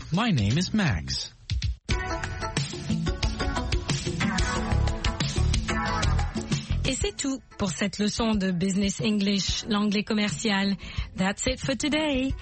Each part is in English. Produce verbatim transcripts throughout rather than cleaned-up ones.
My name is Max. Et c'est tout pour cette leçon de Business English, l'anglais commercial. That's it for today.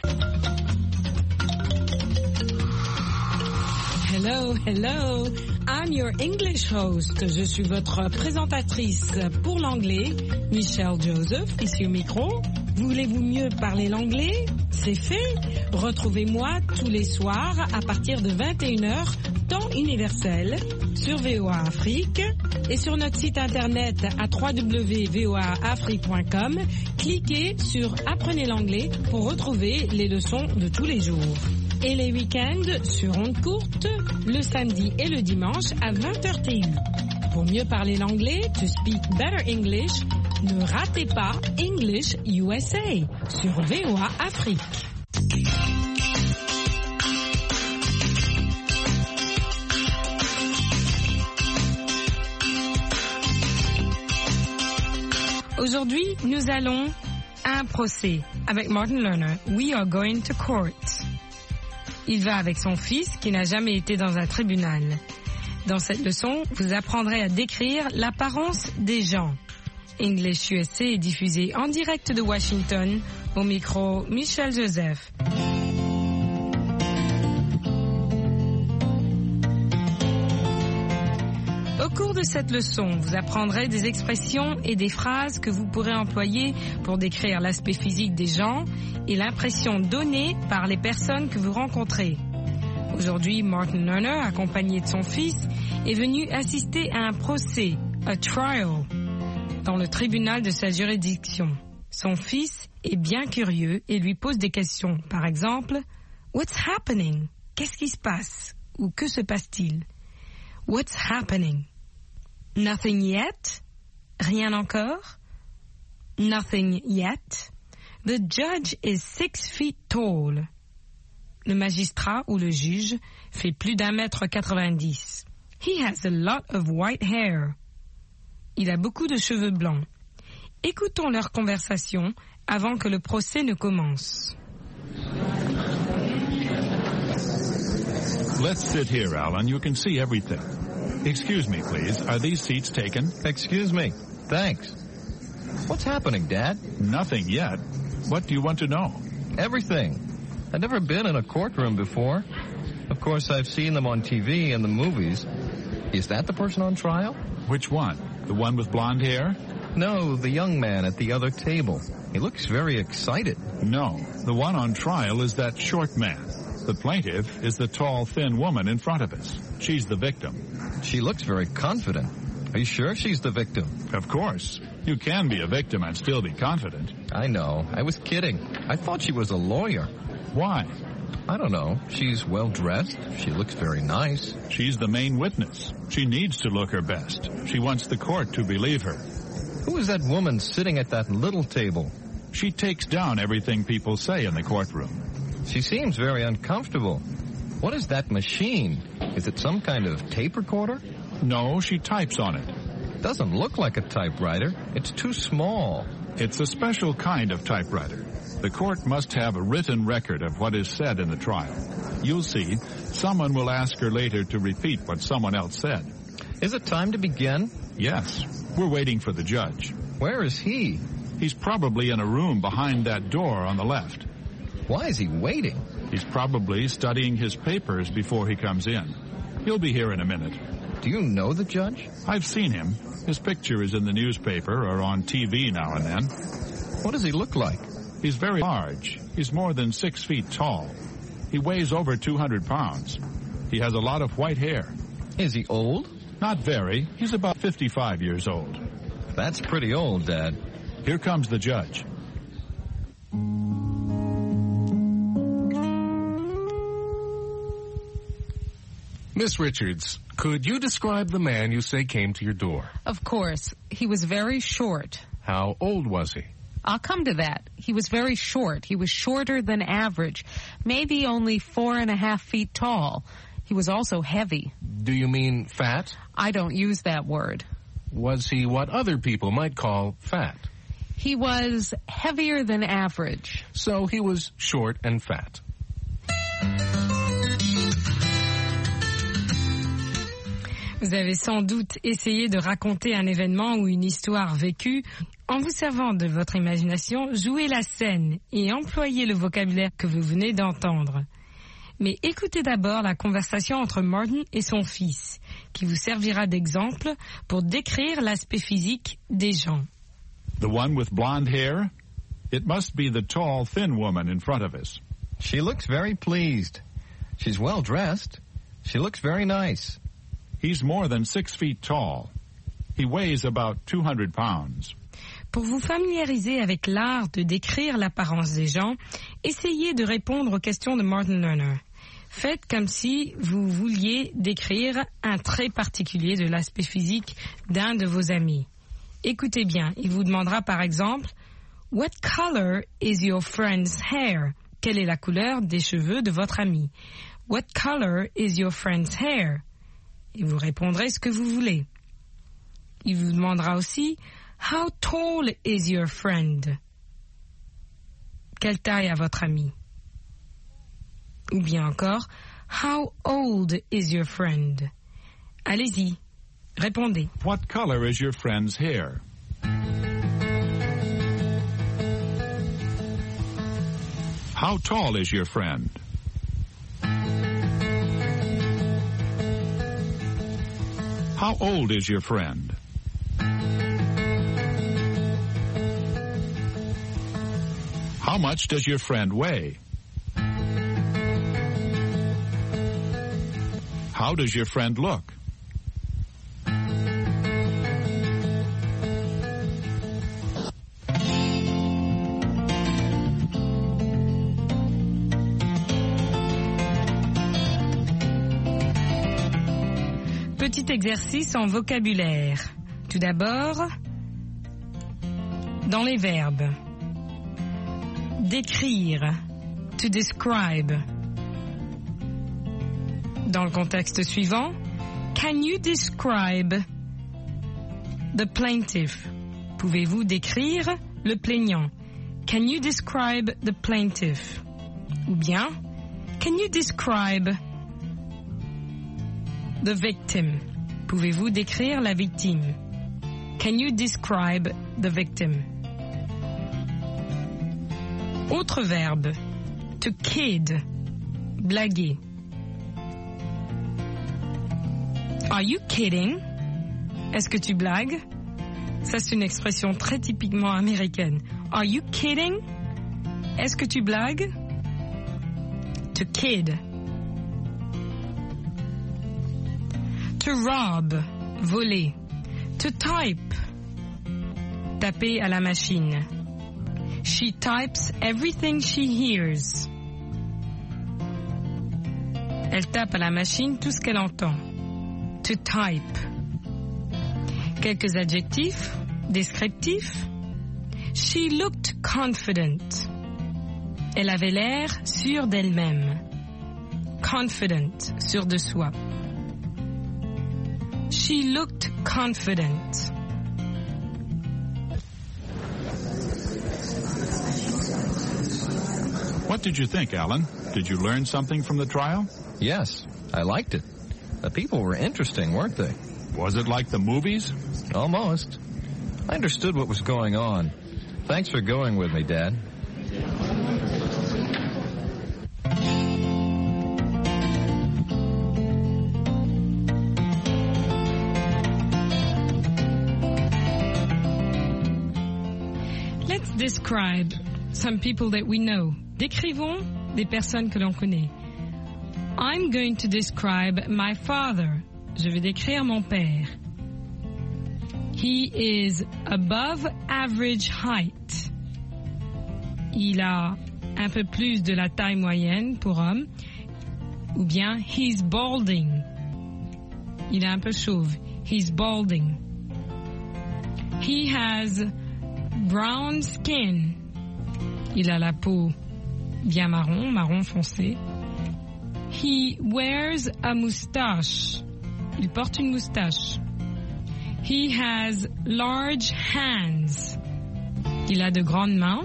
Hello, hello. I'm your English host. Je suis votre présentatrice pour l'anglais, Michelle Joseph, ici au micro. Voulez-vous mieux parler l'anglais? C'est fait. Retrouvez-moi tous les soirs à partir de vingt et une heures, temps universel, sur V O A Afrique et sur notre site internet à w w w point v o a afrique point com. Cliquez sur Apprenez l'anglais pour retrouver les leçons de tous les jours. Et les week-ends sur ondes courtes, le samedi et le dimanche à vingt heures T U. Pour mieux parler l'anglais, to speak better English, ne ratez pas English U S A sur V O A Afrique. Aujourd'hui, nous allons à un procès. Avec Martin Lerner, we are going to court. Il va avec son fils qui n'a jamais été dans un tribunal. Dans cette leçon, vous apprendrez à décrire l'apparence des gens. English U S A est diffusé en direct de Washington, au micro Michel Joseph. Au cours de cette leçon, vous apprendrez des expressions et des phrases que vous pourrez employer pour décrire l'aspect physique des gens et l'impression donnée par les personnes que vous rencontrez. Aujourd'hui, Martin Lerner, accompagné de son fils, est venu assister à un procès, a trial, dans le tribunal de sa juridiction. Son fils est bien curieux et lui pose des questions. Par exemple, « What's happening ?» Qu'est-ce qui se passe? Ou que se passe-t-il? What's happening? Nothing yet? Rien encore? Nothing yet? The judge is six feet tall. Le magistrat ou le juge fait plus d'un mètre quatre-vingt-dix. He has a lot of white hair. Il a beaucoup de cheveux blancs. Écoutons leur conversation avant que le procès ne commence. Let's sit here, Alan. You can see everything. Excuse me, please. Are these seats taken? Excuse me. Thanks. What's happening, Dad? Nothing yet. What do you want to know? Everything. I've never been in a courtroom before. Of course, I've seen them on T V and the movies. Is that the person on trial? Which one? The one with blonde hair? No, the young man at the other table. He looks very excited. No, the one on trial is that short man. The plaintiff is the tall, thin woman in front of us. She's the victim. She looks very confident. Are you sure she's the victim? Of course. You can be a victim and still be confident. I know. I was kidding. I thought she was a lawyer. Why? I don't know. She's well-dressed. She looks very nice. She's the main witness. She needs to look her best. She wants the court to believe her. Who is that woman sitting at that little table? She takes down everything people say in the courtroom. She seems very uncomfortable. What is that machine? Is it some kind of tape recorder? No, she types on it. Doesn't look like a typewriter. It's too small. It's a special kind of typewriter. The court must have a written record of what is said in the trial. You'll see, someone will ask her later to repeat what someone else said. Is it time to begin? Yes. We're waiting for the judge. Where is he? He's probably in a room behind that door on the left. Why is he waiting? He's probably studying his papers before he comes in. He'll be here in a minute. Do you know the judge? I've seen him. His picture is in the newspaper or on T V now and then. What does he look like? He's very large. He's more than six feet tall. He weighs over two hundred pounds. He has a lot of white hair. Is he old? Not very. He's about fifty-five years old. That's pretty old, Dad. Here comes the judge. Miss Richards, could you describe the man you say came to your door? Of course. He was very short. How old was he? I'll come to that. He was very short. He was shorter than average, maybe only four and a half feet tall. He was also heavy. Do you mean fat? I don't use that word. Was he what other people might call fat? He was heavier than average. So he was short and fat. Vous avez sans doute essayé de raconter un événement ou une histoire vécue. En vous servant de votre imagination, jouez la scène et employez le vocabulaire que vous venez d'entendre. Mais écoutez d'abord la conversation entre Martin et son fils, qui vous servira d'exemple pour décrire l'aspect physique des gens. The one with blonde hair? It must be the tall, thin woman in front of us. She looks very pleased. She's well dressed. She looks very nice. He's more than six feet tall. He weighs about two hundred pounds. Pour vous familiariser avec l'art de décrire l'apparence des gens, essayez de répondre aux questions de Martin Lerner. Faites comme si vous vouliez décrire un trait particulier de l'aspect physique d'un de vos amis. Écoutez bien, il vous demandera par exemple « What color is your friend's hair ?» Quelle est la couleur des cheveux de votre ami? « What color is your friend's hair ?» Et vous répondrez ce que vous voulez. Il vous demandera aussi « How tall is your friend ?» Quelle taille a votre ami? Ou bien encore, how old is your friend? Allez-y, répondez. What color is your friend's hair? How tall is your friend? How old is your friend? How much does your friend weigh? How does your friend look? Petit exercice en vocabulaire. Tout d'abord, dans les verbes. Décrire, to describe. Dans le contexte suivant, can you describe the plaintiff? Pouvez-vous décrire le plaignant? Can you describe the plaintiff? Ou bien, can you describe the victim? Pouvez-vous décrire la victime? Can you describe the victim? Autre verbe, to kid, blaguer. Are you kidding? Est-ce que tu blagues? Ça, c'est une expression très typiquement américaine. Are you kidding? Est-ce que tu blagues? To kid. To rob, voler. To type, taper à la machine. She types everything she hears. Elle tape à la machine tout ce qu'elle entend. To type. Quelques adjectifs descriptifs. She looked confident. Elle avait l'air sûre d'elle-même. Confident, sûre de soi. She looked confident. What did you think, Alan? Did you learn something from the trial? Yes, I liked it. The people were interesting, weren't they? Was it like the movies? Almost. I understood what was going on. Thanks for going with me, Dad. Let's describe some people that we know. Décrivons des personnes que l'on connaît. I'm going to describe my father. Je vais décrire mon père. He is above average height. Il a un peu plus de la taille moyenne pour homme. Ou bien, he's balding. Il est un peu chauve. He's balding. He has brown skin. Il a la peau bien marron, marron foncé. He wears a moustache. Il porte une moustache. He has large hands. Il a de grandes mains.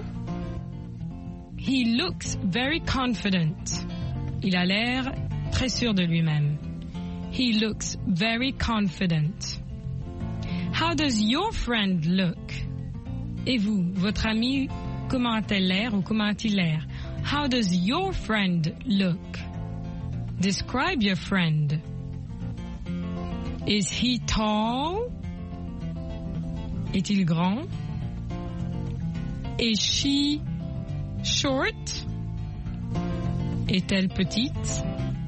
He looks very confident. Il a l'air très sûr de lui-même. He looks very confident. How does your friend look? Et vous, votre ami, comment a-t-elle l'air ou comment a-t-il l'air? How does your friend look? Describe your friend. Is he tall? Est-il grand? Is she short? Est-elle petite?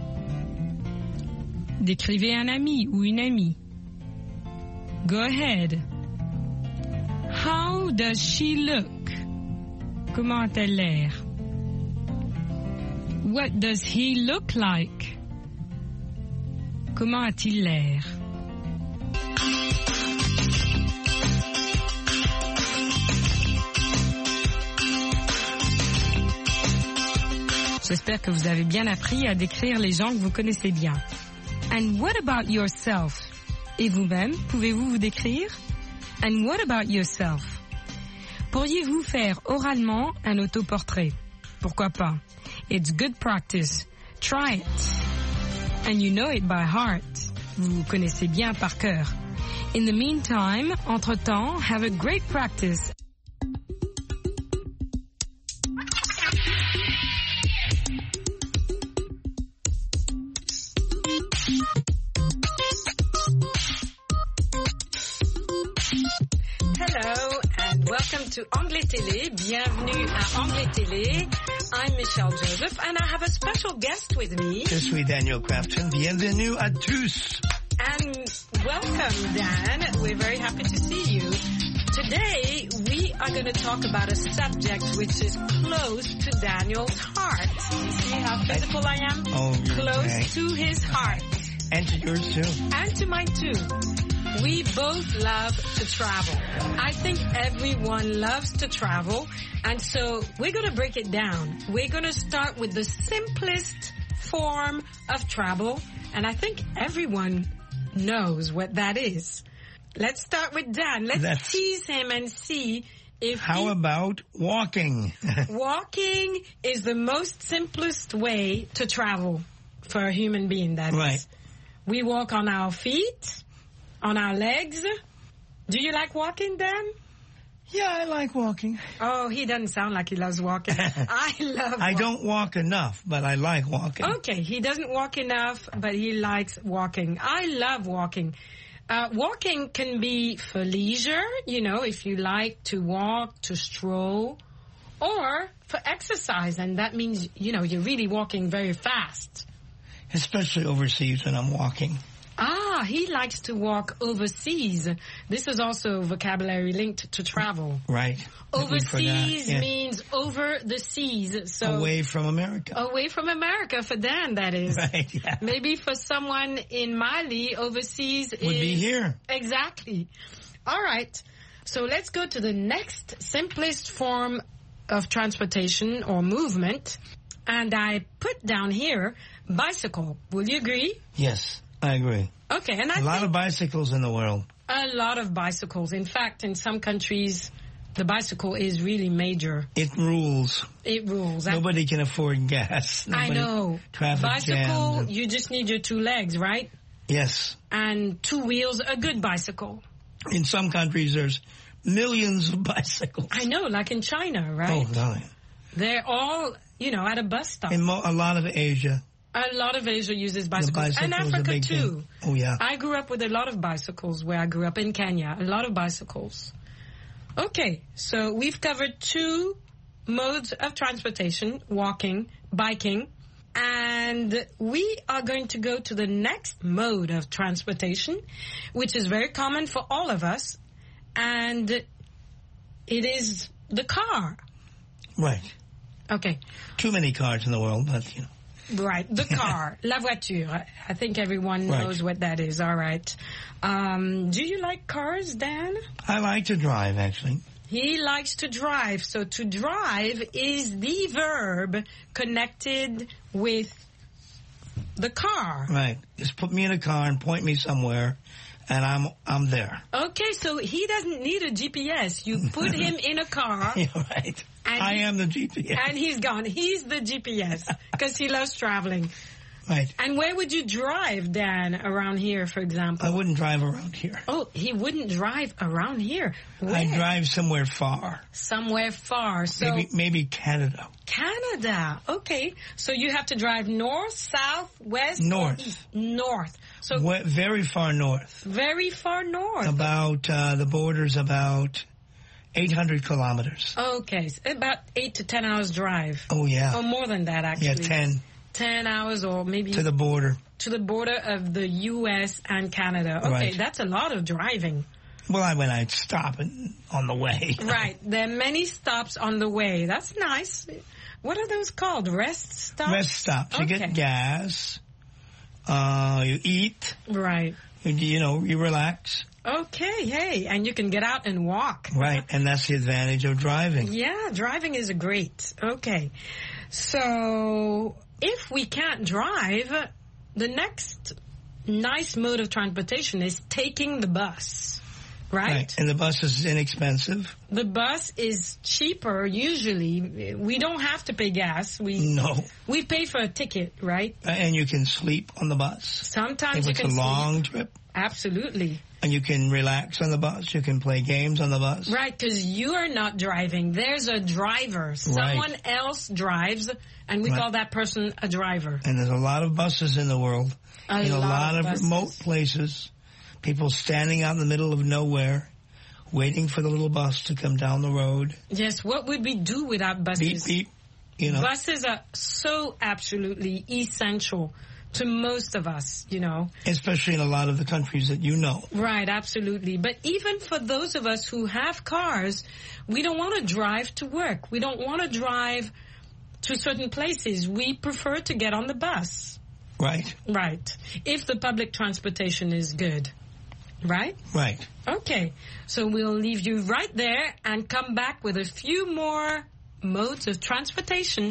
Décrivez un ami ou une amie. Go ahead. How does she look? Comment a-t-elle l'air? What does he look like? Comment a-t-il l'air? J'espère que vous avez bien appris à décrire les gens que vous connaissez bien. And what about yourself? Et vous-même, pouvez-vous vous décrire? And what about yourself? Pourriez-vous faire oralement un autoportrait? Pourquoi pas? It's good practice. Try it. And you know it by heart. Vous connaissez bien par cœur. In the meantime, entre-temps, have a great practice. Hello and welcome to Anglais Télé. Bienvenue à Anglais Télé. I'm Michelle Joseph and I have a special guest with me. Je suis Daniel Crafton. Bienvenue à tous. And welcome, Dan. We're very happy to see you. Today we are going to talk about a subject which is close to Daniel's heart. You see how physical I am? Oh, close okay. to his heart. And to yours too. And to mine too. We both love to travel. I think everyone loves to travel. And so we're going to break it down. We're going to start with the simplest form of travel. And I think everyone knows what that is. Let's start with Dan. Let's That's, tease him and see if How he, about walking? walking is the most simplest way to travel for a human being, that is. Right. We walk on our feet. On our legs. Do you like walking, Dan? Yeah, I like walking. Oh, he doesn't sound like he loves walking. I love I walking. don't walk enough, but I like walking. Okay, he doesn't walk enough, but he likes walking. I love walking. Uh, walking can be for leisure, you know, if you like to walk, to stroll, or for exercise, and that means, you know, you're really walking very fast. Especially overseas when I'm walking. Ah, he likes to walk overseas. This is also vocabulary linked to travel. Right. Overseas yes. means over the seas. So away from America. Away from America for Dan, that is. Right, yeah. Maybe for someone in Mali, overseas Would is... be here. Exactly. All right. So let's go to the next simplest form of transportation or movement. And I put down here bicycle. Will you agree? Yes. I agree. Okay, and I a lot think of bicycles in the world. A lot of bicycles. In fact, in some countries, the bicycle is really major. It rules. It rules. Nobody can afford gas. Nobody, I know. Traffic bicycle, jams. you just need your two legs, right? Yes. And two wheels, a good bicycle. In some countries, there's millions of bicycles. I know, like in China, right? Oh, golly. They're all, you know, at a bus stop. In mo- a lot of Asia. A lot of Asia uses bicycles. And bicycle Africa, too. Thing. Oh, yeah. I grew up with a lot of bicycles where I grew up in Kenya. A lot of bicycles. Okay, so we've covered two modes of transportation, walking, biking. And we are going to go to the next mode of transportation, which is very common for all of us. And it is the car. Right. Okay. Too many cars in the world, but, you know. Right, the car, la voiture. I think everyone knows right. what that is. All right. Um, do you like cars, Dan? I like to drive, actually. He likes to drive. So to drive is the verb connected with the car. Right. Just put me in a car and point me somewhere, and I'm I'm there. Okay, so he doesn't need a G P S. You put him in a car. Yeah, right. I he, am the G P S. And he's gone. He's the G P S because he loves traveling. Right. And where would you drive, Dan, around here, for example? I wouldn't drive around here. Oh, he wouldn't drive around here. Where? I'd drive somewhere far. Somewhere far. So Maybe, maybe Canada. Canada. Okay. So you have to drive north, south, west, or North. east? North. So We- very far north. very far north. About, uh, the border's about eight hundred kilometers. Okay. So about eight to ten hours drive. Oh, yeah. Or more than that, actually. Yeah, ten. Ten hours or maybe To the border. to the border of the U S and Canada. Okay, Right. that's a lot of driving. Well, I when I'd stop and, on the way. Right. There are many stops on the way. That's nice. What are those called? Rest stops? Rest stops. You Okay. get gas. Uh, you eat. Right. You, you know, you relax. Okay, hey, and you can get out and walk. Right. And that's the advantage of driving. Yeah, driving is great. Okay. So, if we can't drive, the next nice mode of transportation is taking the bus. Right? And the bus is inexpensive. The bus is cheaper usually. We don't have to pay gas. We No. we pay for a ticket, right? And you can sleep on the bus. Sometimes If you it's can a sleep. long trip. Absolutely. And you can relax on the bus. You can play games on the bus. Right, because you are not driving. There's a driver. Someone else drives, and we Right. call that person a driver. And there's a lot of buses in the world. A in a lot lot of of, buses. remote places. People standing out in the middle of nowhere, waiting for the little bus to come down the road. Yes, what would we do without Beep, buses? beep. You know. Buses are so absolutely essential to most of us, you know. Especially in a lot of the countries that you know. Right, absolutely. But even for those of us who have cars, we don't want to drive to work. We don't want to drive to certain places. We prefer to get on the bus. Right. Right. If the public transportation is good. Right? Right. Okay. So we'll leave you right there and come back with a few more modes of transportation.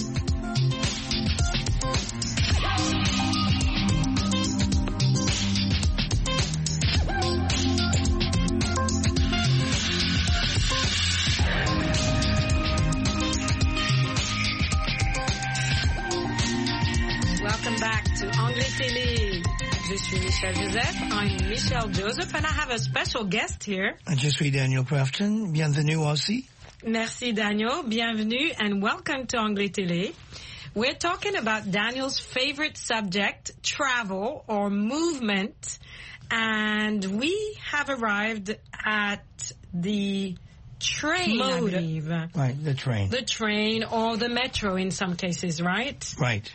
Welcome back to Anglais Télé. Je suis Michelle Joseph. I'm Michelle Joseph, and I have a special guest here. Je suis Daniel Crafton. Bienvenue aussi. Merci, Daniel. Bienvenue, and welcome to Anglais Télé. We're talking about Daniel's favorite subject, travel or movement, and we have arrived at the train Mode. I believe. Right, the train. The train or the metro in some cases, right? Right.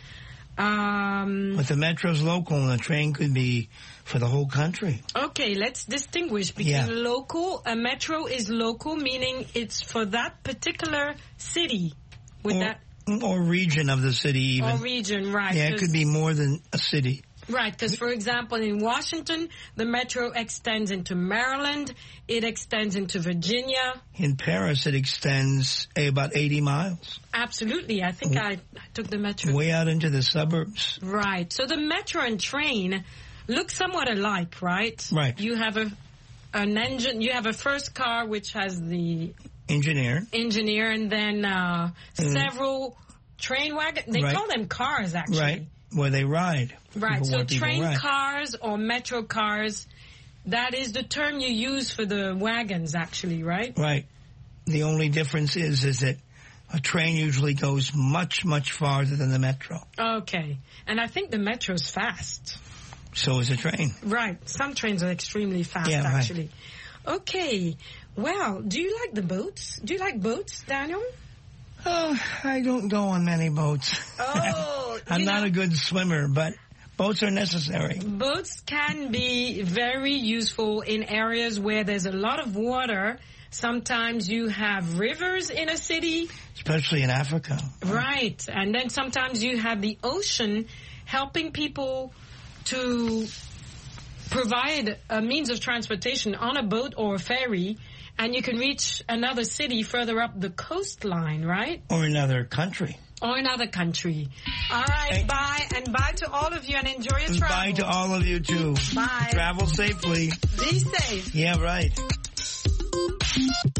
Um, But the metro's local and the train could be for the whole country. okay, let's distinguish between Yeah. local. A metro is local, meaning it's for that particular city. With Or, that or region of the city even. or region, right? Yeah, it 'cause- could be more than a city. Right, because for example, in Washington, the metro extends into Maryland, it extends into Virginia. In Paris, it extends eh, about eighty miles. Absolutely, I think I, I took the metro. Way out into the suburbs. Right, so the metro and train look somewhat alike, right? Right. You have a an engine, you have a first car which has the Engineer. engineer, and then uh, Mm. several train wagons. They Right. call them cars, actually. Right. Where they ride. Right, People so where people train ride. cars or metro cars, that is the term you use for the wagons, actually, right? Right. The only difference is, is that a train usually goes much, much farther than the metro. Okay, and I think the metro's fast. So is a train. Right, some trains are extremely fast, Yeah, right. actually. Okay, well, do you like the boats? Do you like boats, Daniel? Oh, I don't go on many boats. Oh, I'm you not know- a good swimmer, but boats are necessary. Boats can be very useful in areas where there's a lot of water. Sometimes you have rivers in a city. Especially in Africa. Right. And then sometimes you have the ocean helping people to provide a means of transportation on a boat or a ferry, and you can reach another city further up the coastline, right? Or another country. Or another country. All right, Hey. bye, and bye to all of you, and enjoy your travel. Bye to all of you, too. Bye. Travel safely. Be safe. Yeah, right.